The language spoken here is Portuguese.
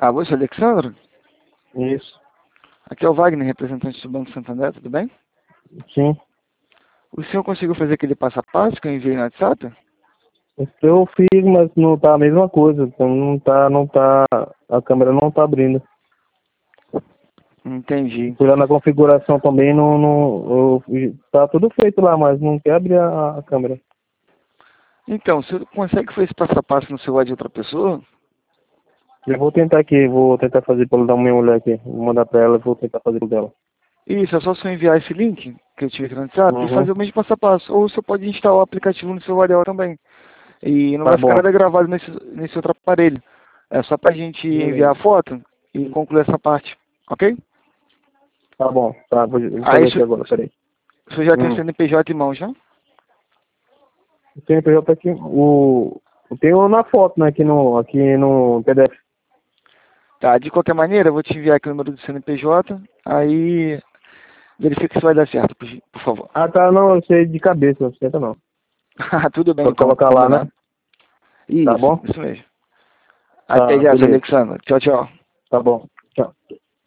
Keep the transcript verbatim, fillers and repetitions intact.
Ah, você, Alexandre? Isso. Aqui é o Wagner, representante do Banco Santander, tudo bem? Sim. O senhor conseguiu fazer aquele passo a passo que eu enviei no WhatsApp? Eu fiz, mas não tá a mesma coisa. Então não tá, não tá, a câmera não tá abrindo. Entendi. Fui lá na configuração também, não, não, eu, tá tudo feito lá, mas não quer abrir a, a câmera. Então, o senhor consegue fazer esse passo a passo no celular de outra pessoa? Eu vou tentar aqui, vou tentar fazer para dar uma olhada aqui. Vou mandar para ela, vou tentar fazer por dela. Isso, é só o senhor enviar esse link que eu tive aqui no WhatsApp e Uhum. fazer o mesmo passo a passo. Ou você pode instalar o aplicativo no celular dela também. E não Tá vai ficar bom. nada gravado nesse, nesse outro aparelho. É só pra gente enviar Beleza. a foto e concluir essa parte, ok? Tá bom. Tá, vou, vou Aí fazer o aqui senhor agora, peraí. o senhor já tem o Hum. C N P J em mãos, já? O C N P J aqui, o... Tem um na foto, né, aqui no, aqui no P D F. Tá, de qualquer maneira, eu vou te enviar aqui o número do C N P J, aí verifica se vai dar certo, por, por favor. Ah, tá, não, eu sei de cabeça, não esquenta não. Ah, tudo bem, Pode então, colocar lá, né? combinado. Tá Isso, bom? isso mesmo. Até Tá, já, seu beleza. Alexandre. Tchau, tchau. Tá bom. Tchau.